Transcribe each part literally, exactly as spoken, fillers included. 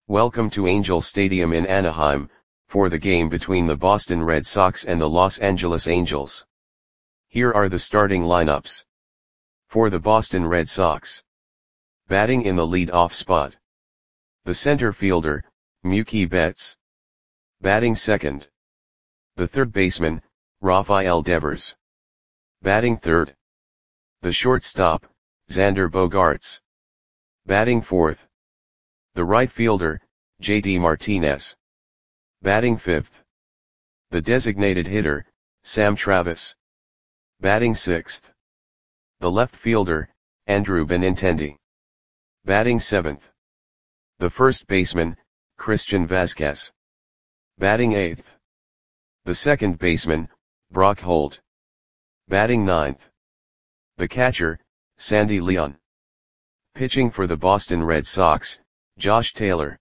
Welcome to Angel Stadium in Anaheim, for the game between the Boston Red Sox and the Los Angeles Angels. Here are the starting lineups. For the Boston Red Sox. Batting in the lead-off spot. The center fielder, Mookie Betts. Batting second. The third baseman, Rafael Devers. Batting third. The shortstop, Xander Bogaerts. Batting fourth. The right fielder, J D Martinez. Batting fifth. The designated hitter, Sam Travis. Batting sixth. The left fielder, Andrew Benintendi. Batting seventh. The first baseman, Christian Vazquez. Batting eighth. The second baseman, Brock Holt. Batting ninth. The catcher, Sandy Leon. Pitching for the Boston Red Sox, Josh Taylor.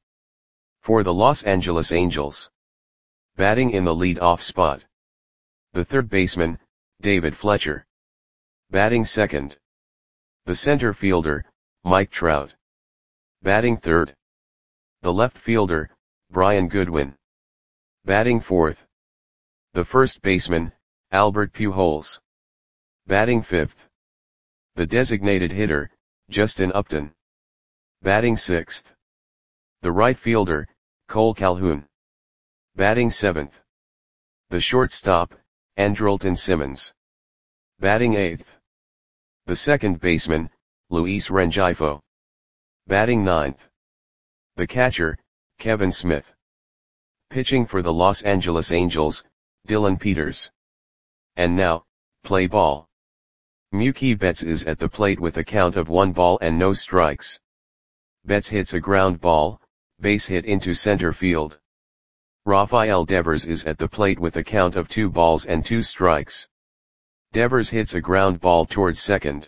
For the Los Angeles Angels. Batting in the lead-off spot. The third baseman, David Fletcher. Batting second. The center fielder, Mike Trout. Batting third. The left fielder, Brian Goodwin. Batting fourth. The first baseman, Albert Pujols. Batting fifth. The designated hitter, Justin Upton. Batting sixth. The right fielder, Cole Calhoun. Batting seventh. The shortstop, Andrelton Simmons. Batting eighth. The second baseman, Luis Rengifo. Batting ninth. The catcher, Kevin Smith. Pitching for the Los Angeles Angels, Dylan Peters. And now, play ball. Mookie Betts is at the plate with a count of one ball and no strikes. Betts hits a ground ball, base hit into center field. Rafael Devers is at the plate with a count of two balls and two strikes. Devers hits a ground ball towards second.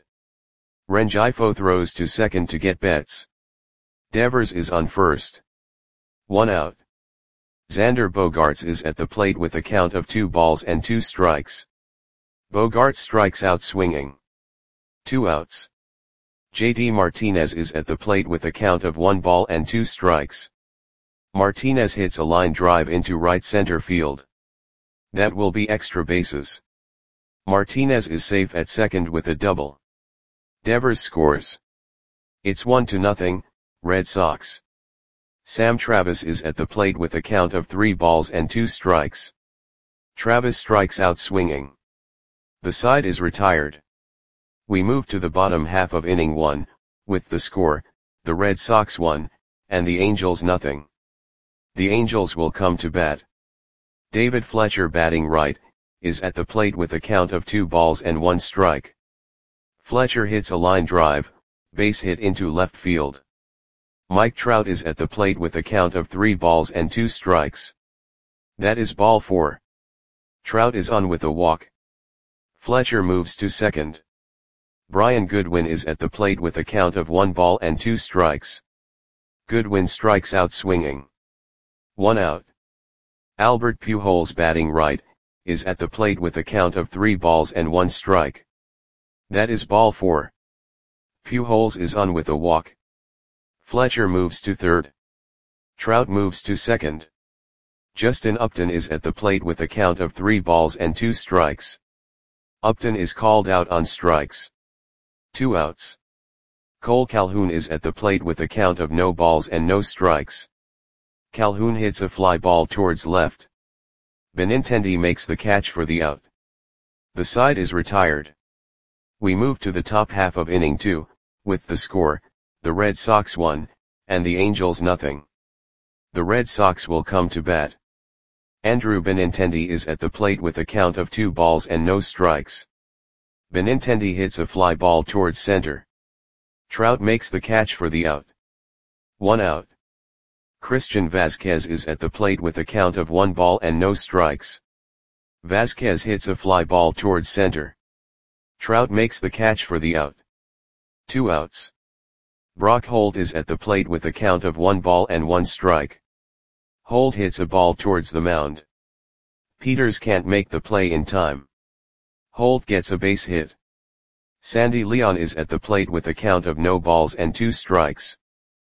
Rengifo throws to second to get Betts. Devers is on first. One out. Xander Bogaerts is at the plate with a count of two balls and two strikes. Bogaerts strikes out swinging. Two outs. J D Martinez is at the plate with a count of one ball and two strikes. Martinez hits a line drive into right center field. That will be extra bases. Martinez is safe at second with a double. Devers scores. It's one to nothing, Red Sox. Sam Travis is at the plate with a count of three balls and two strikes. Travis strikes out swinging. The side is retired. We move to the bottom half of inning one, with the score, the Red Sox one, and the Angels nothing. The Angels will come to bat. David Fletcher batting right, is at the plate with a count of two balls and one strike. Fletcher hits a line drive, base hit into left field. Mike Trout is at the plate with a count of three balls and two strikes. That is ball four. Trout is on with a walk. Fletcher moves to second. Brian Goodwin is at the plate with a count of one ball and two strikes. Goodwin strikes out swinging. One out. Albert Pujols batting right, is at the plate with a count of three balls and one strike. That is ball four. Pujols is on with a walk. Fletcher moves to third. Trout moves to second. Justin Upton is at the plate with a count of three balls and two strikes. Upton is called out on strikes. Two outs. Cole Calhoun is at the plate with a count of no balls and no strikes. Calhoun hits a fly ball towards left. Benintendi makes the catch for the out. The side is retired. We move to the top half of inning two, with the score, the Red Sox one, and the Angels nothing. The Red Sox will come to bat. Andrew Benintendi is at the plate with a count of two balls and no strikes. Benintendi hits a fly ball towards center. Trout makes the catch for the out. One out. Christian Vazquez is at the plate with a count of one ball and no strikes. Vazquez hits a fly ball towards center. Trout makes the catch for the out. Two outs. Brock Holt is at the plate with a count of one ball and one strike. Holt hits a ball towards the mound. Peters can't make the play in time. Holt gets a base hit. Sandy Leon is at the plate with a count of no balls and two strikes.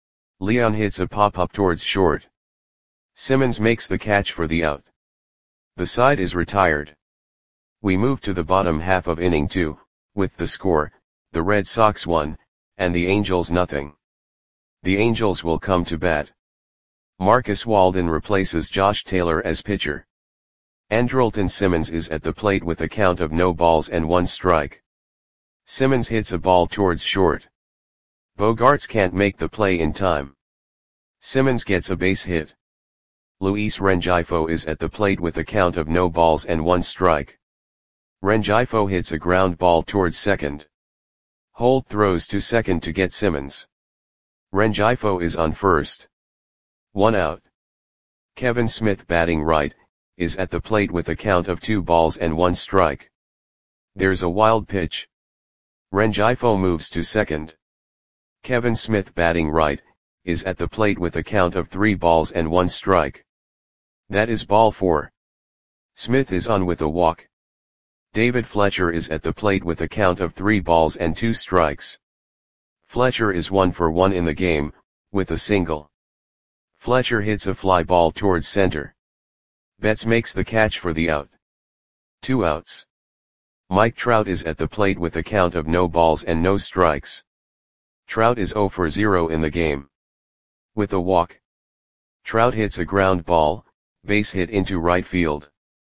Leon hits a pop-up towards short. Simmons makes the catch for the out. The side is retired. We move to the bottom half of inning two, with the score, the Red Sox one, and the Angels nothing. The Angels will come to bat. Marcus Walden replaces Josh Taylor as pitcher. Andrelton Simmons is at the plate with a count of no balls and one strike. Simmons hits a ball towards short. Bogaerts can't make the play in time. Simmons gets a base hit. Luis Rengifo is at the plate with a count of no balls and one strike. Rengifo hits a ground ball towards second. Holt throws to second to get Simmons. Rengifo is on first. One out. Kevin Smith, batting right, is at the plate with a count of two balls and one strike. There's a wild pitch. Rengifo moves to second. Kevin Smith, batting right, is at the plate with a count of three balls and one strike. That is ball four. Smith is on with a walk. David Fletcher is at the plate with a count of three balls and two strikes. Fletcher is one for one in the game, with a single. Fletcher hits a fly ball towards center. Betts makes the catch for the out. Two outs. Mike Trout is at the plate with a count of no balls and no strikes. Trout is zero for zero in the game. With a walk. Trout hits a ground ball, base hit into right field.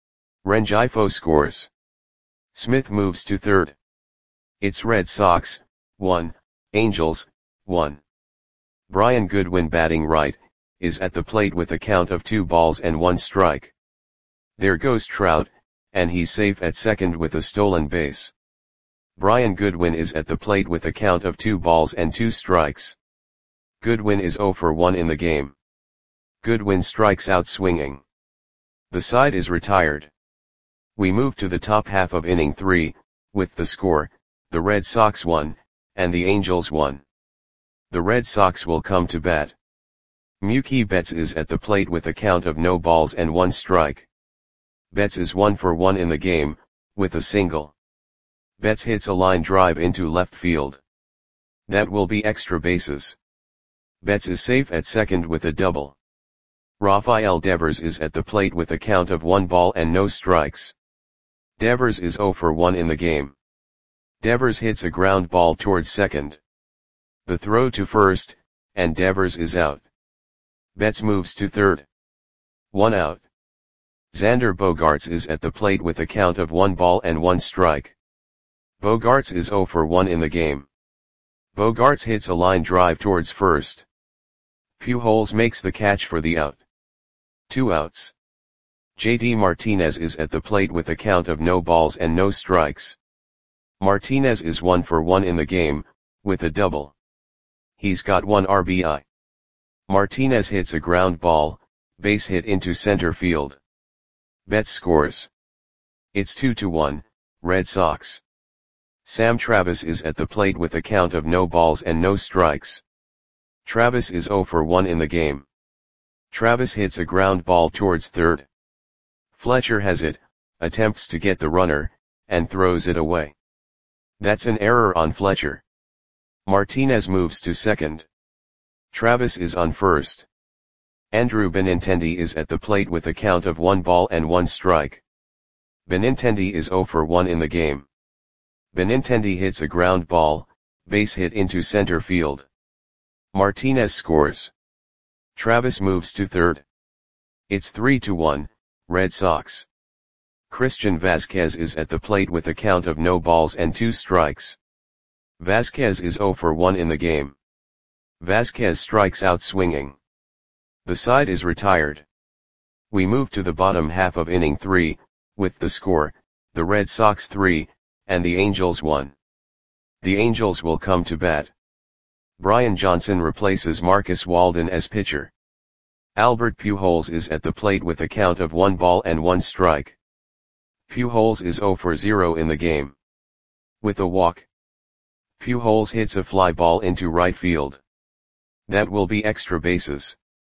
Rengifo scores. Smith moves to third. It's Red Sox, one, Angels, one. Brian Goodwin, batting right, is at the plate with a count of two balls and one strike. There goes Trout, and he's safe at second with a stolen base. Brian Goodwin is at the plate with a count of two balls and two strikes. Goodwin is zero for one in the game. Goodwin strikes out swinging. The side is retired. We move to the top half of inning three, with the score, the Red Sox one, and the Angels one. The Red Sox will come to bat. Mookie Betts is at the plate with a count of no balls and one strike. Betts is one for one in the game, with a single. Betts hits a line drive into left field. That will be extra bases. Betts is safe at second with a double. Rafael Devers is at the plate with a count of one ball and no strikes. Devers is zero for one in the game. Devers hits a ground ball towards second. The throw to first, and Devers is out. Betts moves to third. One out. Xander Bogaerts is at the plate with a count of one ball and one strike. Bogaerts is zero for one in the game. Bogaerts hits a line drive towards first. Pujols makes the catch for the out. Two outs. J D Martinez is at the plate with a count of no balls and no strikes. Martinez is one for one in the game, with a double. He's got one R B I. Martinez hits a ground ball, base hit into center field. Betts scores. It's two to one, Red Sox. Sam Travis is at the plate with a count of no balls and no strikes. Travis is zero for one in the game. Travis hits a ground ball towards third. Fletcher has it, attempts to get the runner, and throws it away. That's an error on Fletcher. Martinez moves to second. Travis is on first. Andrew Benintendi is at the plate with a count of one ball and one strike. Benintendi is zero for one in the game. Benintendi hits a ground ball, base hit into center field. Martinez scores. Travis moves to third. It's three to one, Red Sox. Christian Vazquez is at the plate with a count of no balls and two strikes. Vazquez is zero for one in the game. Vazquez strikes out swinging. The side is retired. We move to the bottom half of inning three, with the score, the Red Sox three, and the Angels one. The Angels will come to bat. Brian Johnson replaces Marcus Walden as pitcher. Albert Pujols is at the plate with a count of one ball and one strike. Pujols is zero for zero in the game. With a walk. Pujols hits a fly ball into right field. That will be extra bases.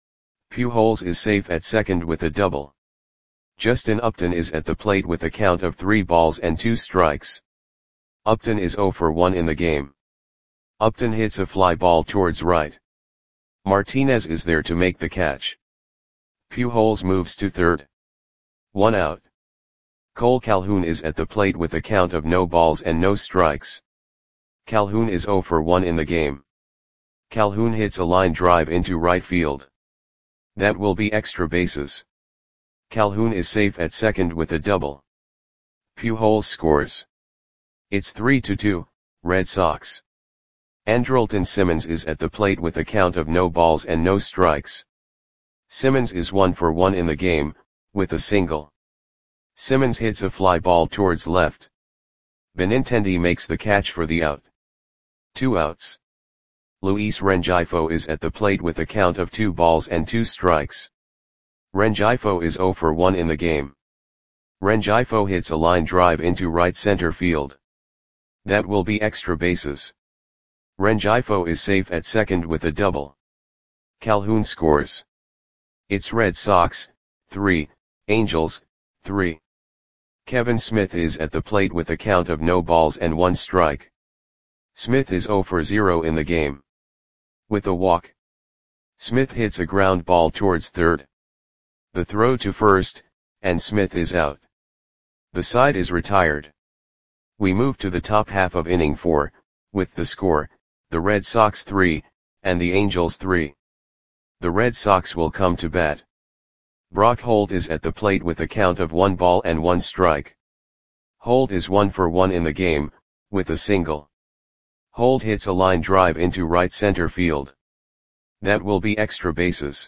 Pujols is safe at second with a double. Justin Upton is at the plate with a count of three balls and two strikes. Upton is zero for one in the game. Upton hits a fly ball towards right. Martinez is there to make the catch. Pujols moves to third. One out. Cole Calhoun is at the plate with a count of no balls and no strikes. Calhoun is zero for one in the game. Calhoun hits a line drive into right field. That will be extra bases. Calhoun is safe at second with a double. Pujols scores. It's three to two, Red Sox. Andrelton Simmons is at the plate with a count of no balls and no strikes. Simmons is one for one in the game, with a single. Simmons hits a fly ball towards left. Benintendi makes the catch for the out. Two outs. Luis Rengifo is at the plate with a count of two balls and two strikes. Rengifo is zero for one in the game. Rengifo hits a line drive into right center field. That will be extra bases. Rengifo is safe at second with a double. Calhoun scores. It's Red Sox, three, Angels, three. Kevin Smith is at the plate with a count of no balls and one strike. Smith is zero for zero in the game. With a walk. Smith hits a ground ball towards third. The throw to first, and Smith is out. The side is retired. We move to the top half of inning four, with the score, the Red Sox three, and the Angels three. The Red Sox will come to bat. Brock Holt is at the plate with a count of one ball and one strike. Holt is one for one in the game, with a single. Holt hits a line drive into right center field. That will be extra bases.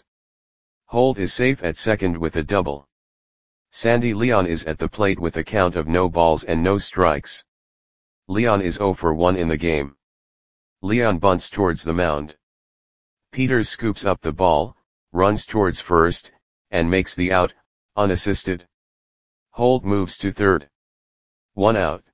Holt is safe at second with a double. Sandy Leon is at the plate with a count of no balls and no strikes. Leon is zero for one in the game. Leon bunts towards the mound. Peters scoops up the ball, runs towards first, and makes the out, unassisted. Holt moves to third. One out.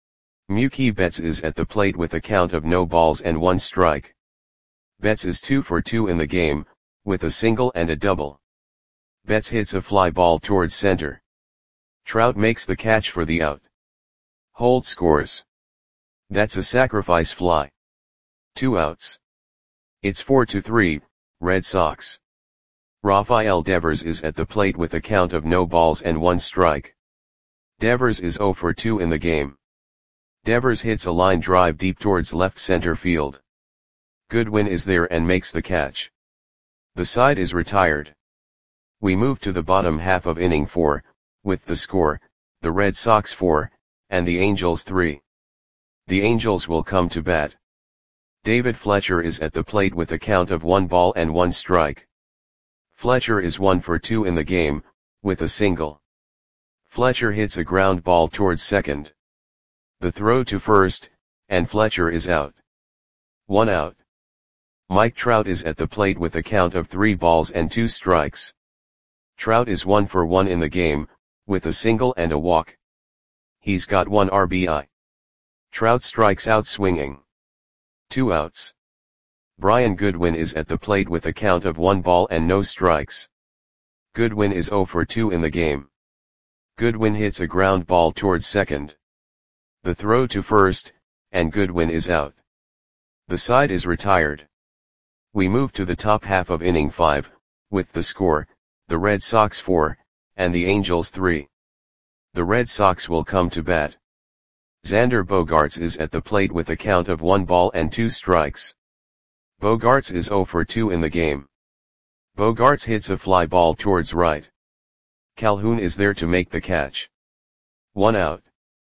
Mookie Betts is at the plate with a count of no balls and one strike. Betts is two for two in the game, with a single and a double. Betts hits a fly ball towards center. Trout makes the catch for the out. Holt scores. That's a sacrifice fly. Two outs. It's four to three, Red Sox. Rafael Devers is at the plate with a count of no balls and one strike. Devers is zero for two in the game. Devers hits a line drive deep towards left center field. Goodwin is there and makes the catch. The side is retired. We move to the bottom half of inning four, with the score, the Red Sox four, and the Angels three. The Angels will come to bat. David Fletcher is at the plate with a count of one ball and one strike. Fletcher is one for two in the game, with a single. Fletcher hits a ground ball towards second. The throw to first, and Fletcher is out. One out. Mike Trout is at the plate with a count of three balls and two strikes. Trout is one for one in the game, with a single and a walk. He's got one R B I. Trout strikes out swinging. Two outs. Brian Goodwin is at the plate with a count of one ball and no strikes. Goodwin is zero for two in the game. Goodwin hits a ground ball towards second. The throw to first, and Goodwin is out. The side is retired. We move to the top half of inning five, with the score, the Red Sox four, and the Angels three. The Red Sox will come to bat. Xander Bogaerts is at the plate with a count of one ball and two strikes. Bogaerts is zero for two in the game. Bogaerts hits a fly ball towards right. Calhoun is there to make the catch. One out.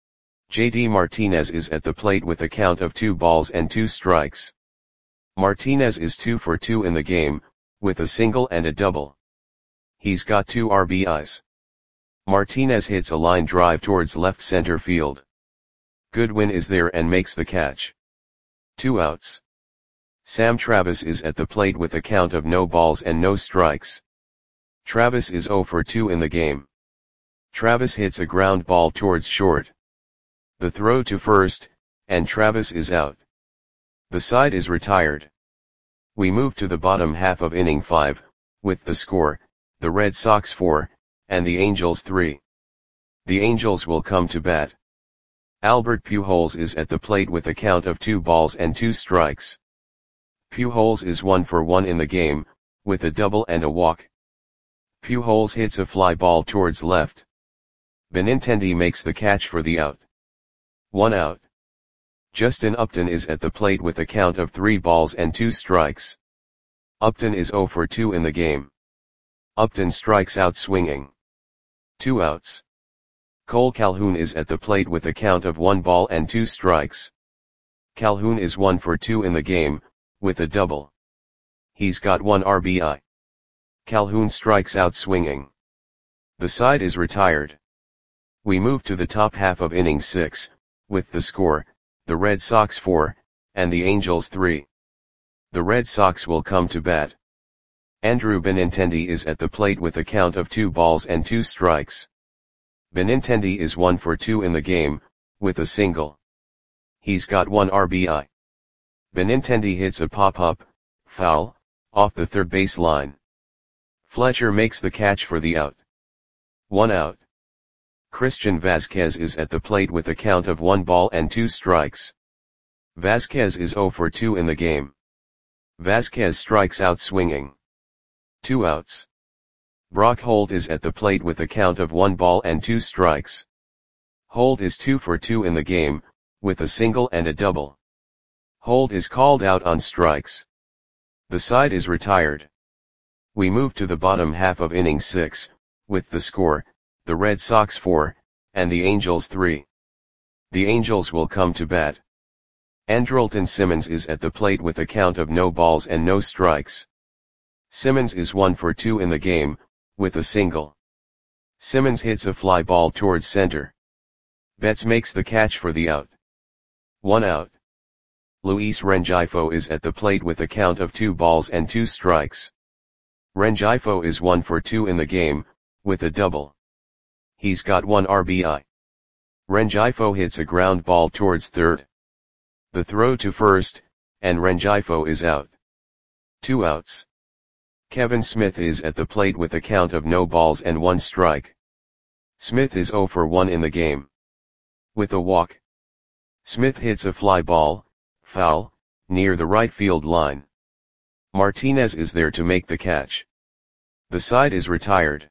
J D Martinez is at the plate with a count of two balls and two strikes. Martinez is two for two in the game, with a single and a double. He's got two R B Is. Martinez hits a line drive towards left center field. Goodwin is there and makes the catch. Two outs. Sam Travis is at the plate with a count of no balls and no strikes. Travis is zero for two in the game. Travis hits a ground ball towards short. The throw to first, and Travis is out. The side is retired. We move to the bottom half of inning five, with the score, the Red Sox four, and the Angels three. The Angels will come to bat. Albert Pujols is at the plate with a count of two balls and two strikes. Pujols is one for one in the game, with a double and a walk. Pujols hits a fly ball towards left. Benintendi makes the catch for the out. One out. Justin Upton is at the plate with a count of three balls and two strikes. Upton is zero for two in the game. Upton strikes out swinging. Two outs. Cole Calhoun is at the plate with a count of one ball and two strikes. Calhoun is one for two in the game, with a double. He's got one R B I. Calhoun strikes out swinging. The side is retired. We move to the top half of inning six, with the score, the Red Sox four, and the Angels three. The Red Sox will come to bat. Andrew Benintendi is at the plate with a count of two balls and two strikes. Benintendi is one for two in the game, with a single. He's got one R B I. Benintendi hits a pop-up, foul, off the third base line. Fletcher makes the catch for the out. One out. Christian Vasquez is at the plate with a count of one ball and two strikes. Vasquez is zero for two in the game. Vasquez strikes out swinging. Two outs. Brock Holt is at the plate with a count of one ball and two strikes. Holt is two for two in the game, with a single and a double. Holt is called out on strikes. The side is retired. We move to the bottom half of inning six, with the score, the Red Sox four, and the Angels three. The Angels will come to bat. Andrelton Simmons is at the plate with a count of no balls and no strikes. Simmons is one for two in the game, with a single. Simmons hits a fly ball towards center. Betts makes the catch for the out. One out. Luis Rengifo is at the plate with a count of two balls and two strikes. Rengifo is one for two in the game, with a double. He's got one R B I. Rengifo hits a ground ball towards third. The throw to first, and Rengifo is out. Two outs. Kevin Smith is at the plate with a count of no balls and one strike. Smith is zero for one in the game. With a walk. Smith hits a fly ball, foul, near the right field line. Martinez is there to make the catch. The side is retired.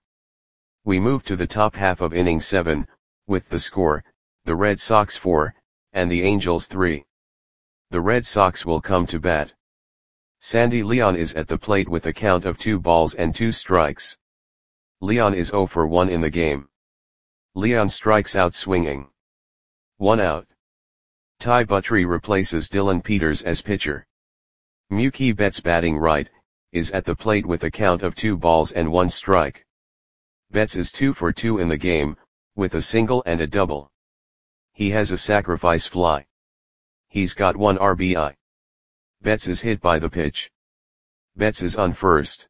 We move to the top half of inning seven, with the score, the Red Sox four, and the Angels three. The Red Sox will come to bat. Sandy Leon is at the plate with a count of two balls and two strikes. Leon is zero for one in the game. Leon strikes out swinging. One out. Ty Buttrey replaces Dylan Peters as pitcher. Mookie Betts, batting right, is at the plate with a count of two balls and one strike. Betts is two for two in the game, with a single and a double. He has a sacrifice fly. He's got one R B I. Betts is hit by the pitch. Betts is on first.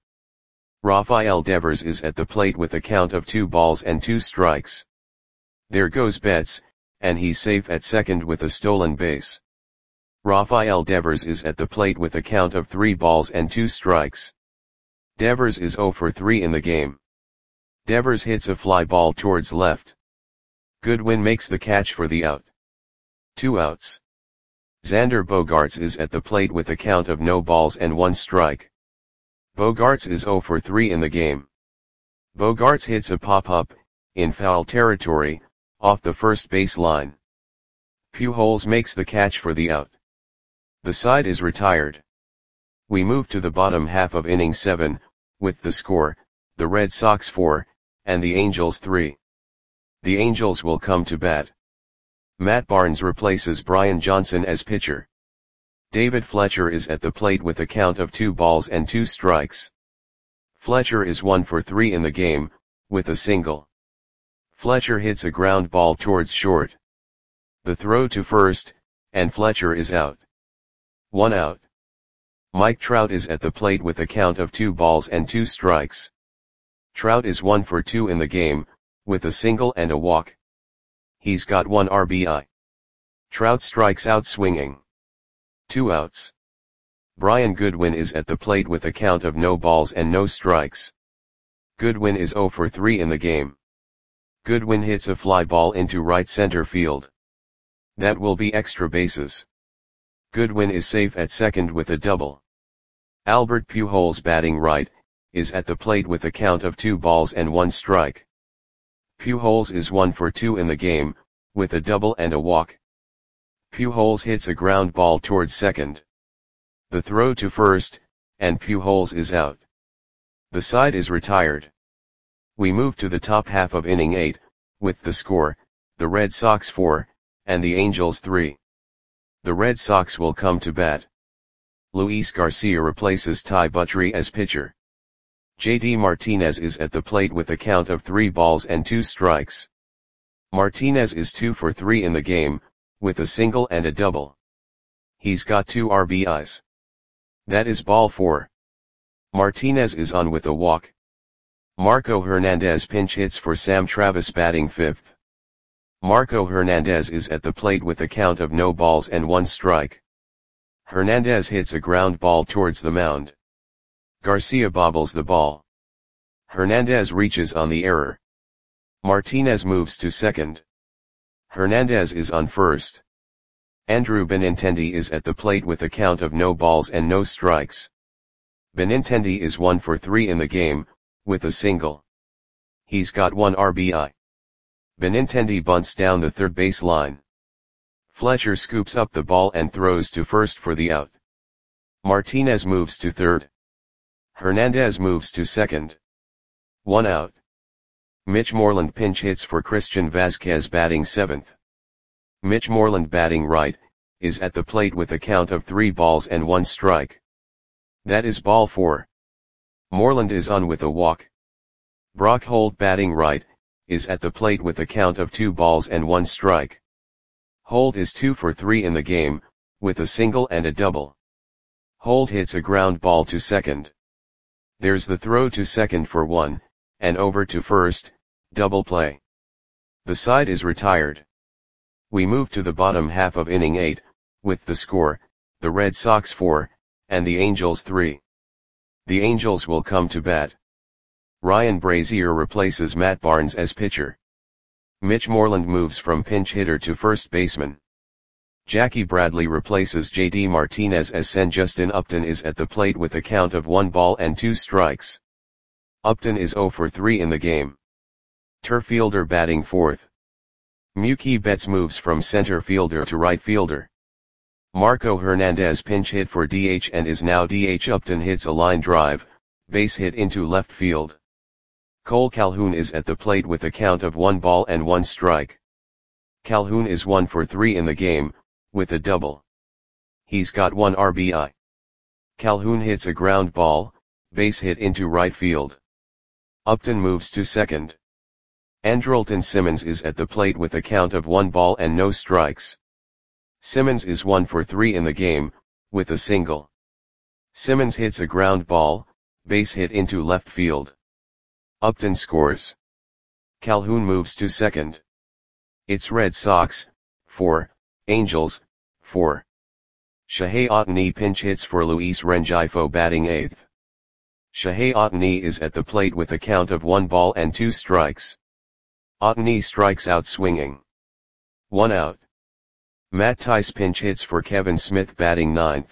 Rafael Devers is at the plate with a count of two balls and two strikes. There goes Betts, and he's safe at second with a stolen base. Rafael Devers is at the plate with a count of three balls and two strikes. Devers is zero for three in the game. Devers hits a fly ball towards left. Goodwin makes the catch for the out. Two outs. Xander Bogaerts is at the plate with a count of no balls and one strike. Bogaerts is zero for three in the game. Bogaerts hits a pop-up, in foul territory, off the first base line. Pujols makes the catch for the out. The side is retired. We move to the bottom half of inning seven, with the score, the Red Sox four, and the Angels three. The Angels will come to bat. Matt Barnes replaces Brian Johnson as pitcher. David Fletcher is at the plate with a count of two balls and two strikes. Fletcher is one for three in the game, with a single. Fletcher hits a ground ball towards short. The throw to first, and Fletcher is out. One out. Mike Trout is at the plate with a count of two balls and two strikes. Trout is one for two in the game, with a single and a walk. He's got one R B I. Trout strikes out swinging. Two outs. Brian Goodwin is at the plate with a count of no balls and no strikes. Goodwin is zero for three in the game. Goodwin hits a fly ball into right center field. That will be extra bases. Goodwin is safe at second with a double. Albert Pujols, batting right, is at the plate with a count of two balls and one strike. Pujols is one for two in the game, with a double and a walk. Pujols hits a ground ball towards second. The throw to first, and Pujols is out. The side is retired. We move to the top half of inning eight, with the score, the Red Sox four, and the Angels three. The Red Sox will come to bat. Luis Garcia replaces Ty Buttrey as pitcher. J D Martinez is at the plate with a count of three balls and two strikes. Martinez is two for three in the game, with a single and a double. He's got two R B Is. That is ball four. Martinez is on with a walk. Marco Hernandez pinch hits for Sam Travis, batting fifth. Marco Hernandez is at the plate with a count of no balls and one strike. Hernandez hits a ground ball towards the mound. Garcia bobbles the ball. Hernandez reaches on the error. Martinez moves to second. Hernandez is on first. Andrew Benintendi is at the plate with a count of no balls and no strikes. Benintendi is one for three in the game, with a single. He's got one R B I. Benintendi bunts down the third base line. Fletcher scoops up the ball and throws to first for the out. Martinez moves to third. Hernandez moves to second. One out. Mitch Moreland pinch hits for Christian Vazquez, batting seventh. Mitch Moreland, batting right, is at the plate with a count of three balls and one strike. That is ball four. Moreland is on with a walk. Brock Holt, batting right, is at the plate with a count of two balls and one strike. Holt is two for three in the game, with a single and a double. Holt hits a ground ball to second. There's the throw to second for one, and over to first, double play. The side is retired. We move to the bottom half of inning eight, with the score, the Red Sox four, and the Angels three. The Angels will come to bat. Ryan Brazier replaces Matt Barnes as pitcher. Mitch Moreland moves from pinch hitter to first baseman. Jackie Bradley replaces J D Martinez as center. Justin Upton is at the plate with a count of one ball and two strikes. Upton is zero for three in the game. Turf fielder, batting fourth. Mookie Betts moves from center fielder to right fielder. Marco Hernandez pinch hit for D H and is now D H. Upton hits a line drive, base hit into left field. Cole Calhoun is at the plate with a count of one ball and one strike. Calhoun is one for three in the game, with a double. He's got one R B I. Calhoun hits a ground ball, base hit into right field. Upton moves to second. Andrelton Simmons is at the plate with a count of one ball and no strikes. Simmons is one for three in the game, with a single. Simmons hits a ground ball, base hit into left field. Upton scores. Calhoun moves to second. It's Red Sox, four, Angels, four. Shohei Ohtani pinch hits for Luis Rengifo, batting eighth. Shohei Ohtani is at the plate with a count of one ball and two strikes. Ohtani strikes out swinging. One out. Matt Thaiss pinch hits for Kevin Smith, batting ninth.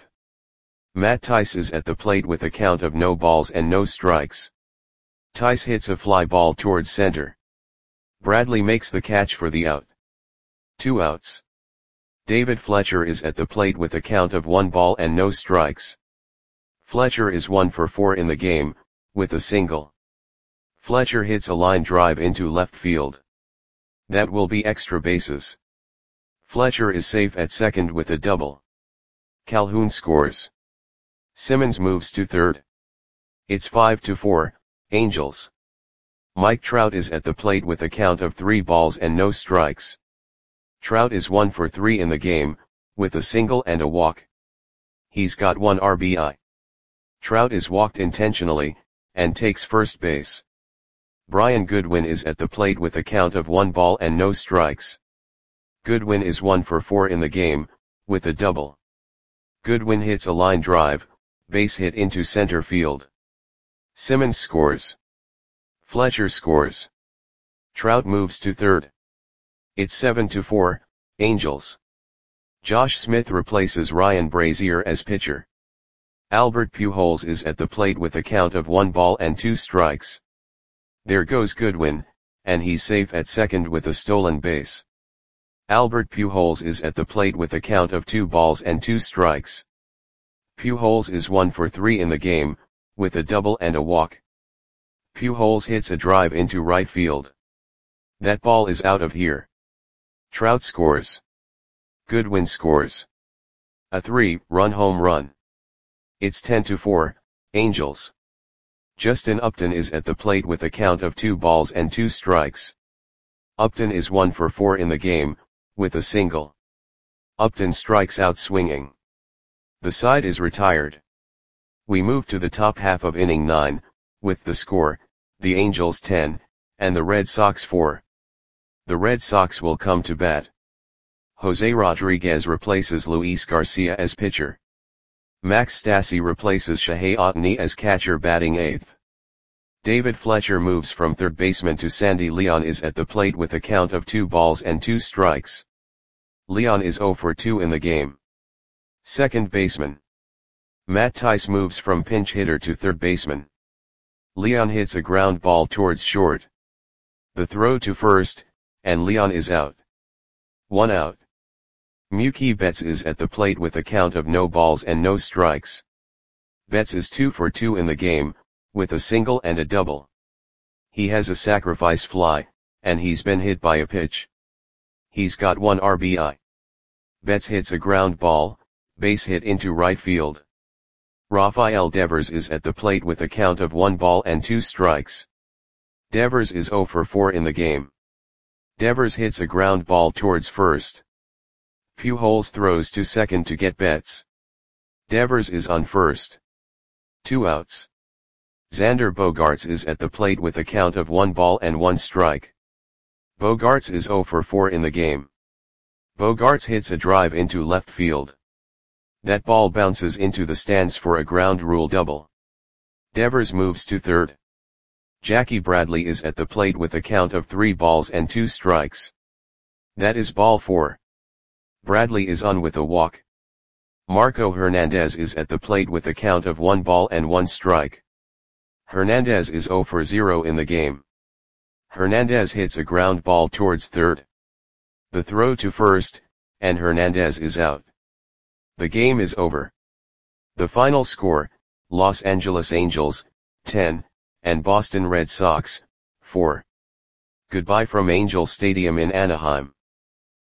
Matt Thaiss is at the plate with a count of no balls and no strikes. Thaiss hits a fly ball towards center. Bradley makes the catch for the out. Two outs. David Fletcher is at the plate with a count of one ball and no strikes. Fletcher is one for four in the game, with a single. Fletcher hits a line drive into left field. That will be extra bases. Fletcher is safe at second with a double. Calhoun scores. Simmons moves to third. It's five to four, Angels. Mike Trout is at the plate with a count of three balls and no strikes. Trout is one for three in the game, with a single and a walk. He's got one R B I. Trout is walked intentionally, and takes first base. Brian Goodwin is at the plate with a count of one ball and no strikes. Goodwin is one for four in the game, with a double. Goodwin hits a line drive, base hit into center field. Simmons scores. Fletcher scores. Trout moves to third. It's seven to four, Angels. Josh Smith replaces Ryan Brazier as pitcher. Albert Pujols is at the plate with a count of one ball and two strikes. There goes Goodwin, and he's safe at second with a stolen base. Albert Pujols is at the plate with a count of two balls and two strikes. Pujols is one for three in the game, with a double and a walk. Pujols hits a drive into right field. That ball is out of here. Trout scores. Goodwin scores. A three-run home run. It's ten to four, Angels. Justin Upton is at the plate with a count of two balls and two strikes. Upton is one for four in the game, with a single. Upton strikes out swinging. The side is retired. We move to the top half of inning nine, with the score, the Angels ten, and the Red Sox four. The Red Sox will come to bat. Jose Rodriguez replaces Luis Garcia as pitcher. Max Stassi replaces Shohei Ohtani as catcher batting eighth. David Fletcher moves from third baseman to Sandy Leon is at the plate with a count of two balls and two strikes. Leon is zero for two in the game. Second baseman. Matt Thaiss moves from pinch hitter to third baseman. Leon hits a ground ball towards short. The throw to first, and Leon is out. One out. Mookie Betts is at the plate with a count of no balls and no strikes. Betts is two for two in the game, with a single and a double. He has a sacrifice fly, and he's been hit by a pitch. He's got one R B I. Betts hits a ground ball, base hit into right field. Rafael Devers is at the plate with a count of one ball and two strikes. Devers is zero for four in the game. Devers hits a ground ball towards first. Pujols throws to second to get Betts. Devers is on first. Two outs. Xander Bogaerts is at the plate with a count of one ball and one strike. Bogaerts is zero for four in the game. Bogaerts hits a drive into left field. That ball bounces into the stands for a ground rule double. Devers moves to third. Jackie Bradley is at the plate with a count of three balls and two strikes. That is ball four. Bradley is on with a walk. Marco Hernandez is at the plate with a count of one ball and one strike. Hernandez is zero for zero in the game. Hernandez hits a ground ball towards third. The throw to first, and Hernandez is out. The game is over. The final score, Los Angeles Angels, ten, and Boston Red Sox, four. Goodbye from Angel Stadium in Anaheim.